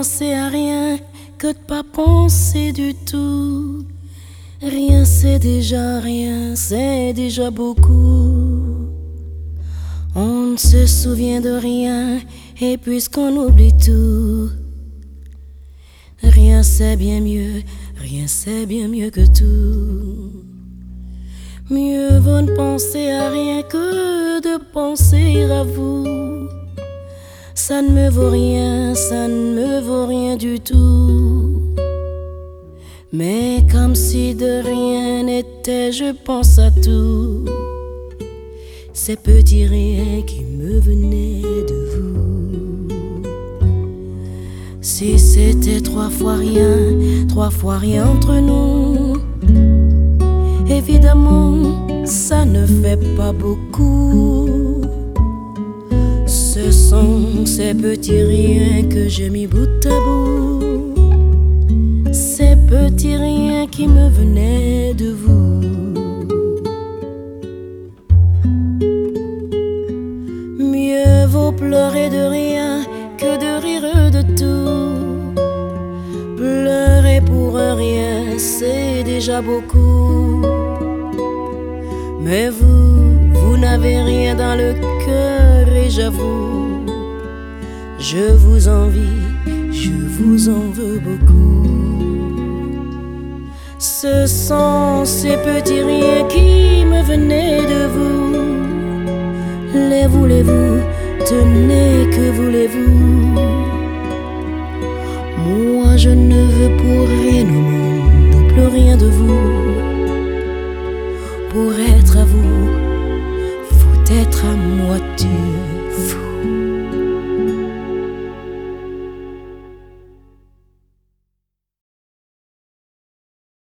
penser à rien, que de pas penser du tout. Rien c'est déjà rien, c'est déjà beaucoup. On ne se souvient de rien, et puisqu'on oublie tout, rien c'est bien mieux que tout. Mieux vaut ne penser à rien que de penser à vous. Ça ne me vaut rien, ça ne me vaut rien du tout. Mais comme si de rien n'était, je pense à tout. Ces petits riens qui me venaient de vous. Si c'était trois fois rien entre nous, évidemment, ça ne fait pas beaucoup. Ce sont ces petits riens que j'ai mis bout à bout. Ces petits riens qui me venaient de vous. Mieux vaut pleurer de rien que de rire de tout. Pleurer pour un rien, c'est déjà beaucoup. Mais vous n'avez rien dans le cœur et j'avoue, je vous envie, je vous en veux beaucoup. Ce sont ces petits riens qui me venaient de vous. Les voulez-vous, tenez, que voulez-vous? Moi je ne veux pour rien au monde, plus rien de vous. Pour être à vous, faut être à moitié fou.